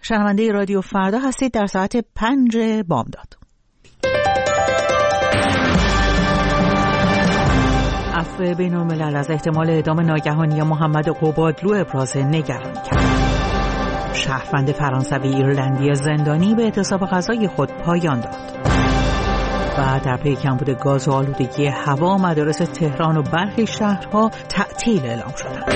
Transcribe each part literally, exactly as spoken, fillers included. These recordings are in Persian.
شنونده رادیو فردا هستید در ساعت پنج بامداد. عفو بین الملل از احتمال اعدام ناگهانی محمد قبادلو ابراز نگرانی کرد. شهروند فرانسوی ایرلندی زندانی به اعتصاب غذای خود پایان داد. و در پی کمبود گاز و آلودگی هوا مدارس تهران و برخی شهرها تعطیل اعلام شدند.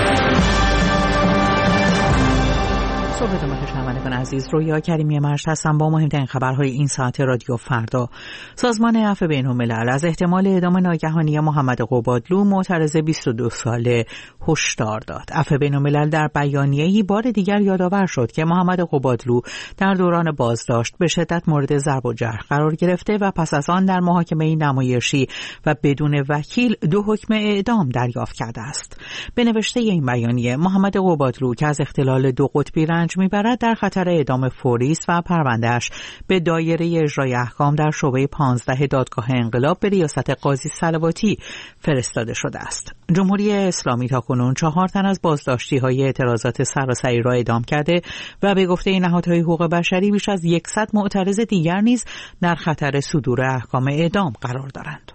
صبح شما شنوندگان عزیز، رویا کریمی مرشد هستم با مهمترین خبرهای این ساعت رادیو فردا. سازمان عفو بین‌الملل از احتمال اعدام ناگهانی محمد قبادلو معترض بیست و دو ساله هشدار داد. عفو بین‌الملل در بیانیه‌ای بار دیگر یادآور شد که محمد قبادلو در دوران بازداشت به شدت مورد ضرب و جرح قرار گرفته و پس از آن در محاکمه نمایشی و بدون وکیل دو حکم اعدام دریافت کرده است. به نوشته این بیانیه، محمد قبادلو که از اختلال دو قطبی رنج میبرد در خطر اعدام فوری است و پروندهش به دایره اجرای احکام در شعبه پانزده دادگاه انقلاب به ریاست قاضی صلواتی فرستاده شده است. جمهوری اسلامی تاکنون چهار تن از بازداشتی‌های اعتراضات سراسری را اعدام کرده و به گفته نهادهای حقوق بشری بیش از صد معترض دیگر نیز در خطر صدور احکام اعدام قرار دارند.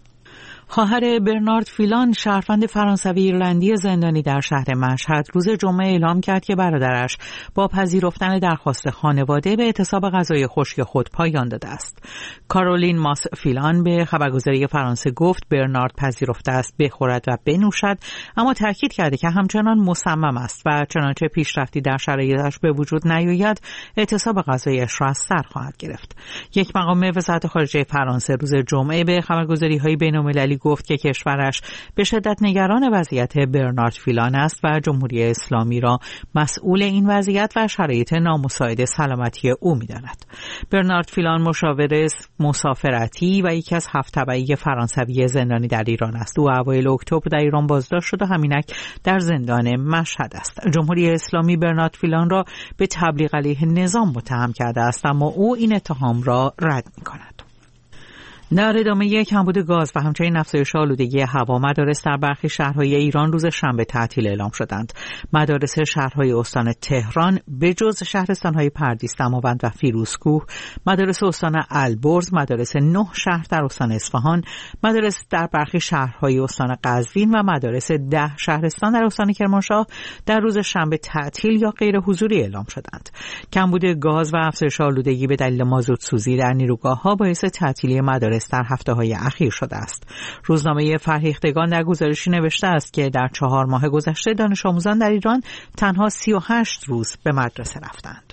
خواهر برنارد فیلان، شهروند فرانسوی ایرلندی زندانی در شهر مشهد، روز جمعه اعلام کرد که برادرش با پذیرفتن درخواست خانواده به اعتصاب غذای خشک خود پایان داده است. کارولین ماس فیلان به خبرگزاری فرانسه گفت برنارد پذیرفته است بخورد و بنوشد، اما تاکید کرده که همچنان مصمم است و چنانچه پیشرفتی در شرایطش به وجود نیاید اعتصاب غذایش را از سر خواهد گرفت. یک مقام وزارت خارجه فرانسه روز جمعه به خبرگزاری‌های بین‌المللی گفت که کشورش به شدت نگران وضعیت برنارد فیلان است و جمهوری اسلامی را مسئول این وضعیت و شرایط نامساعد سلامتی او می‌داند. برنارد فیلان مشاور مسافرتی و یکی از هفت تبعی فرانسوی زندانی در ایران است. او اوایل اکتبر در ایران بازداشت شد و همینک در زندان مشهد است. جمهوری اسلامی برنارد فیلان را به تبلیغ علیه نظام متهم کرده است، اما او این اتهام را رد می‌کند. در ادامه کمبود گاز و همچنین افزایش آلودگی هوا، مدارس در برخی شهرهای ایران روز شنبه تعطیل اعلام شدند. مدارس شهرهای استان تهران به جز شهرستانهای پردیس، دماوند و فیروزکوه، مدارس استان البرز، مدارس نه شهر در استان اصفهان، مدارس در برخی شهرهای استان قزوین و مدارس ده شهرستان در استان کرمانشاه در روز شنبه تعطیل یا غیر حضوری اعلام شدند. کمبود گاز و افزایش آلودگی به دلیل مازوت سوزی در نیروگاه‌ها باعث تعطیلی مدارس در هفته‌های اخیر شده است. روزنامه فرهیختگان در گزارشی نوشته است که در چهار ماه گذشته دانش آموزان در ایران تنها سی و هشت روز به مدرسه رفتند.